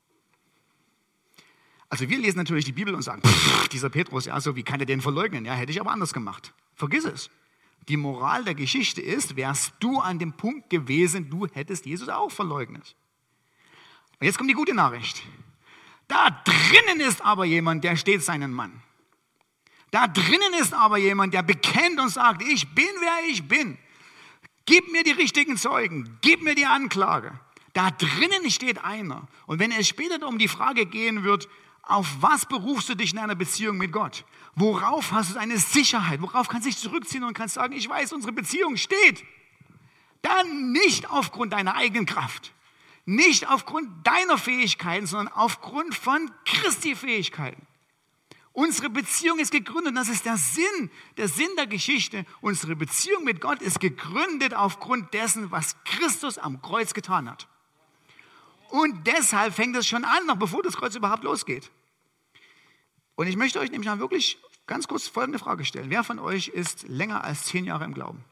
Also wir lesen natürlich die Bibel und sagen, dieser Petrus, ja, so wie kann er den verleugnen? Ja, hätte ich aber anders gemacht. Vergiss es. Die Moral der Geschichte ist, wärst du an dem Punkt gewesen, du hättest Jesus auch verleugnet. Und jetzt kommt die gute Nachricht. Da drinnen ist aber jemand, der steht seinen Mann. Da drinnen ist aber jemand, der bekennt und sagt, ich bin, wer ich bin. Gib mir die richtigen Zeugen, gib mir die Anklage. Da drinnen steht einer. Und wenn es später um die Frage gehen wird, auf was berufst du dich in einer Beziehung mit Gott? Worauf hast du eine Sicherheit? Worauf kannst du dich zurückziehen und kannst sagen, ich weiß, unsere Beziehung steht. Dann nicht aufgrund deiner eigenen Kraft, nicht aufgrund deiner Fähigkeiten, sondern aufgrund von Christi Fähigkeiten. Unsere Beziehung ist gegründet, das ist der Sinn der Geschichte. Unsere Beziehung mit Gott ist gegründet aufgrund dessen, was Christus am Kreuz getan hat. Und deshalb fängt es schon an, noch bevor das Kreuz überhaupt losgeht. Und ich möchte euch nämlich mal wirklich ganz kurz folgende Frage stellen. Wer von euch ist länger als 10 Jahre im Glauben?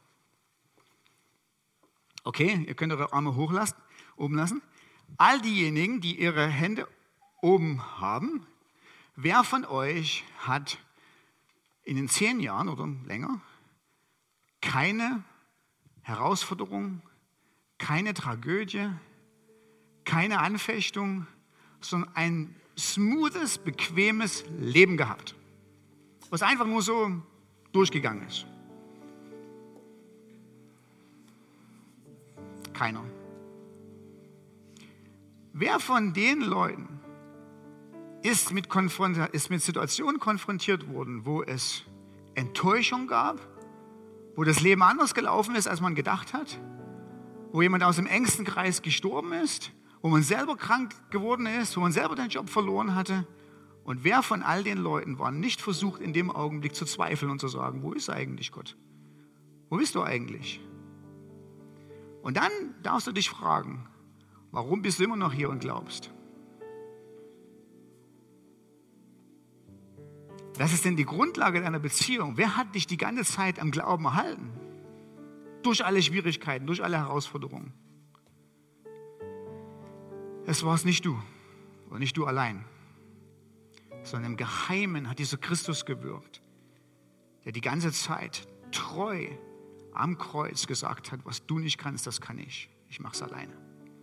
Okay, ihr könnt eure Arme oben lassen. All diejenigen, die ihre Hände oben haben, wer von euch hat in den 10 Jahren oder länger keine Herausforderung, keine Tragödie, keine Anfechtung, sondern ein smoothes, bequemes Leben gehabt, was einfach nur so durchgegangen ist? Keiner. Wer von den Leuten ist mit Situationen konfrontiert worden, wo es Enttäuschung gab, wo das Leben anders gelaufen ist, als man gedacht hat, wo jemand aus dem engsten Kreis gestorben ist, wo man selber krank geworden ist, wo man selber den Job verloren hatte? Und wer von all den Leuten war nicht versucht, in dem Augenblick zu zweifeln und zu sagen, wo ist eigentlich Gott? Wo bist du eigentlich? Und dann darfst du dich fragen, warum bist du immer noch hier und glaubst? Was ist denn die Grundlage deiner Beziehung? Wer hat dich die ganze Zeit am Glauben erhalten? Durch alle Schwierigkeiten, durch alle Herausforderungen. Es war es nicht du und nicht du allein, sondern im Geheimen hat dieser Christus gewirkt, der die ganze Zeit treu am Kreuz gesagt hat, was du nicht kannst, das kann ich. Ich mache es alleine.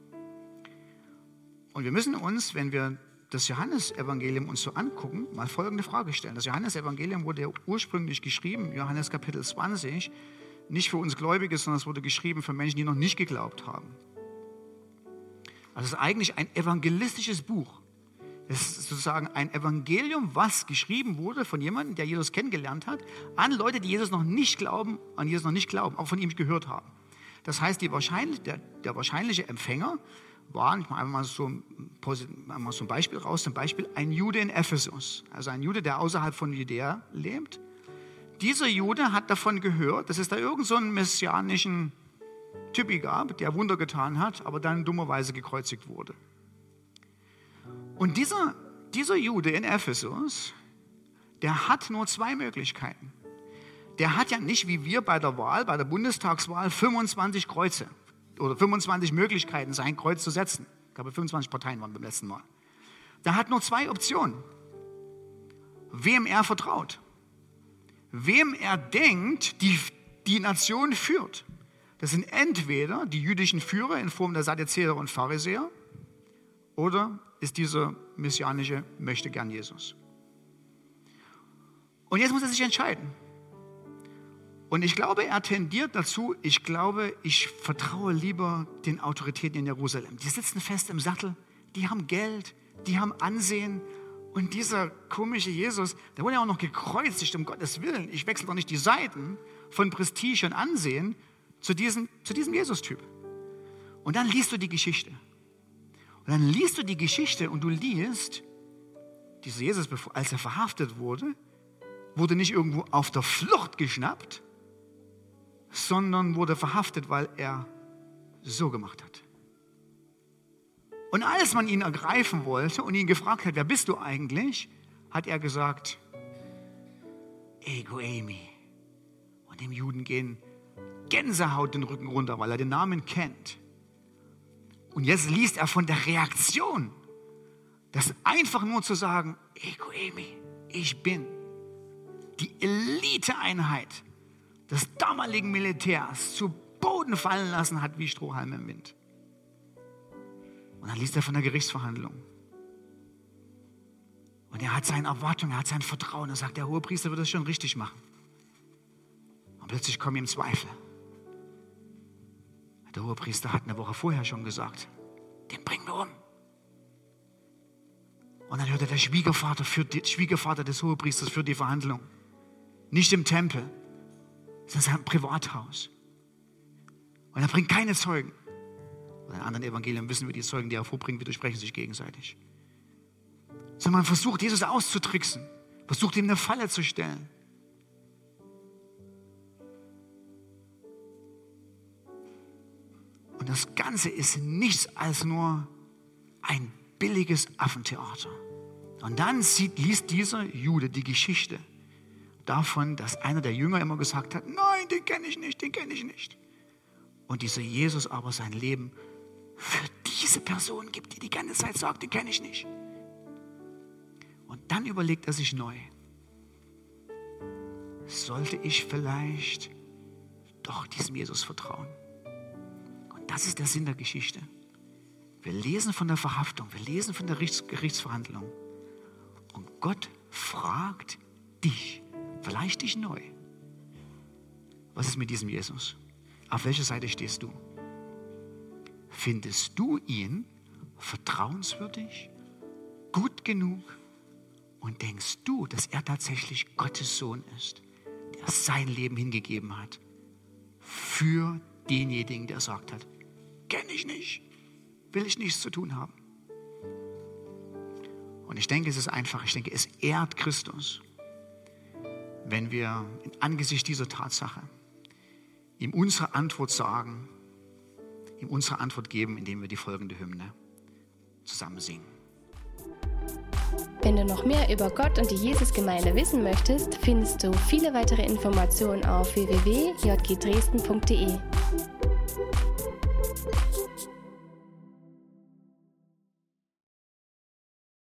Und wir müssen uns, wenn wir das Johannesevangelium uns so angucken, mal folgende Frage stellen. Das Johannesevangelium wurde ja ursprünglich geschrieben, Johannes Kapitel 20, nicht für uns Gläubige, sondern es wurde geschrieben für Menschen, die noch nicht geglaubt haben. Also es ist eigentlich ein evangelistisches Buch. Es ist sozusagen ein Evangelium, was geschrieben wurde von jemandem, der Jesus kennengelernt hat, an Leute, die Jesus noch nicht glauben, an Jesus noch nicht glauben, auch von ihm gehört haben. Das heißt, der wahrscheinliche Empfänger war, ich mache einfach mal so ein Beispiel raus, zum Beispiel ein Jude in Ephesus, also ein Jude, der außerhalb von Judäa lebt. Dieser Jude hat davon gehört, dass es da irgend so einen messianischen Typi gab, der Wunder getan hat, aber dann dummerweise gekreuzigt wurde. Und dieser Jude in Ephesus, der hat nur 2 Möglichkeiten. Der hat ja nicht wie wir bei der Bundestagswahl 25 Kreuze. oder 25 Möglichkeiten, sein Kreuz zu setzen. Ich glaube, 25 Parteien waren beim letzten Mal. Da hat nur 2 Optionen. Wem er vertraut. Wem er denkt, die Nation führt. Das sind entweder die jüdischen Führer in Form der Sadduzäer und Pharisäer oder ist dieser messianische Möchtegern Jesus. Und jetzt muss er sich entscheiden. Und ich glaube, er tendiert dazu, ich vertraue lieber den Autoritäten in Jerusalem. Die sitzen fest im Sattel, die haben Geld, die haben Ansehen. Und dieser komische Jesus, der wurde ja auch noch gekreuzigt, um Gottes Willen. Ich wechsle doch nicht die Seiten von Prestige und Ansehen zu diesem Jesus-Typ. Und dann liest du die Geschichte. Und du liest, dieser Jesus, als er verhaftet wurde nicht irgendwo auf der Flucht geschnappt, sondern wurde verhaftet, weil er so gemacht hat. Und als man ihn ergreifen wollte und ihn gefragt hat, wer bist du eigentlich, hat er gesagt, Ego Eimi. Und dem Juden gehen Gänsehaut den Rücken runter, weil er den Namen kennt. Und jetzt liest er von der Reaktion, das einfach nur zu sagen, Ego Eimi, ich bin. Die Eliteeinheit des damaligen Militärs zu Boden fallen lassen hat wie Strohhalme im Wind. Und dann liest er von der Gerichtsverhandlung. Und er hat seine Erwartung, er hat sein Vertrauen. Er sagt, der Hohepriester wird das schon richtig machen. Und plötzlich kommen ihm Zweifel. Der Hohepriester hat eine Woche vorher schon gesagt, den bringen wir um. Und dann hört er, der Schwiegervater des Hohepriesters führt die Verhandlung. Nicht im Tempel, sondern in seinem Privathaus. Und er bringt keine Zeugen. Und in anderen Evangelien wissen wir, die Zeugen, die er vorbringt, widersprechen sich gegenseitig. Sondern man versucht, Jesus auszutricksen. Versucht, ihm eine Falle zu stellen. Und das Ganze ist nichts als nur ein billiges Affentheater. Und dann liest dieser Jude die Geschichte davon, dass einer der Jünger immer gesagt hat, nein, den kenne ich nicht. Und dieser Jesus aber sein Leben für diese Person gibt, die ganze Zeit sagt, den kenne ich nicht. Und dann überlegt er sich neu, sollte ich vielleicht doch diesem Jesus vertrauen? Und das ist der Sinn der Geschichte. Wir lesen von der Verhaftung, wir lesen von der Gerichtsverhandlung. Und Gott fragt dich, vielleicht dich neu. Was ist mit diesem Jesus? Auf welcher Seite stehst du? Findest du ihn vertrauenswürdig, gut genug und denkst du, dass er tatsächlich Gottes Sohn ist, der sein Leben hingegeben hat für denjenigen, der sagt hat, kenne ich nicht, will ich nichts zu tun haben. Und ich denke, es ehrt Christus, wenn wir in Angesicht dieser Tatsache ihm unsere Antwort sagen, ihm unsere Antwort geben, indem wir die folgende Hymne zusammen singen. Wenn du noch mehr über Gott und die Jesusgemeinde wissen möchtest, findest du viele weitere Informationen auf www.jgdresden.de.